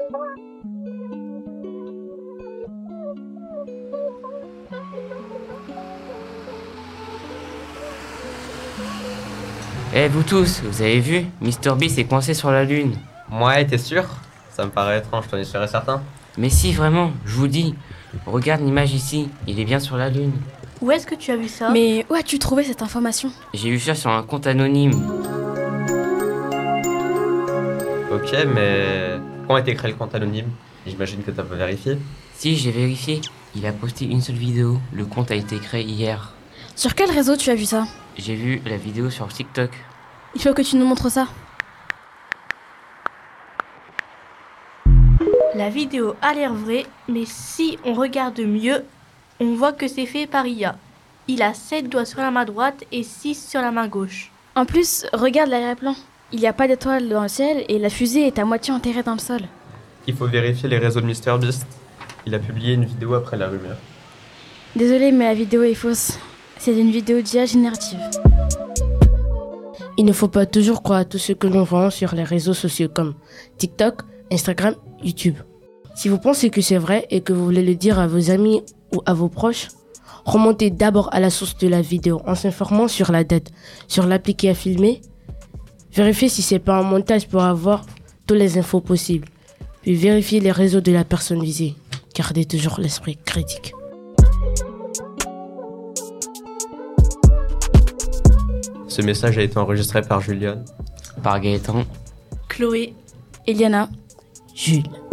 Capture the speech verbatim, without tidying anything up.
Eh vous tous, vous avez vu? Mister Beast est coincé sur la lune. Ouais, t'es sûr? Ça me paraît étrange, t'en es sûr et certain? Mais si, vraiment, je vous dis. Regarde l'image ici, il est bien sur la lune. Où est-ce que tu as vu ça? Mais où as-tu trouvé cette information? J'ai vu ça sur un compte anonyme. Ok, mais quand a été créé le compte anonyme? J'imagine que t'as pas vérifié. Si, j'ai vérifié. Il a posté une seule vidéo. Le compte a été créé hier. Sur quel réseau tu as vu ça? J'ai vu la vidéo sur TikTok. Il faut que tu nous montres ça. La vidéo a l'air vraie, mais si on regarde mieux, on voit que c'est fait par I A. Il a sept doigts sur la main droite et six sur la main gauche. En plus, regarde l'arrière-plan. Il n'y a pas d'étoile dans le ciel et la fusée est à moitié enterrée dans le sol. Il faut vérifier les réseaux de Mister Beast. Il a publié une vidéo après la rumeur. Désolée, mais la vidéo est fausse. C'est une vidéo d'I A générative. Il ne faut pas toujours croire à tout ce que l'on voit sur les réseaux sociaux comme TikTok, Instagram, YouTube. Si vous pensez que c'est vrai et que vous voulez le dire à vos amis ou à vos proches, remontez d'abord à la source de la vidéo en s'informant sur la date, sur l'appli qui a filmé. Vérifiez si c'est pas un montage pour avoir toutes les infos possibles. Puis vérifiez les réseaux de la personne visée. Gardez toujours l'esprit critique. Ce message a été enregistré par Juliane, Par Gaëtan. Chloé. Eliana. Jules.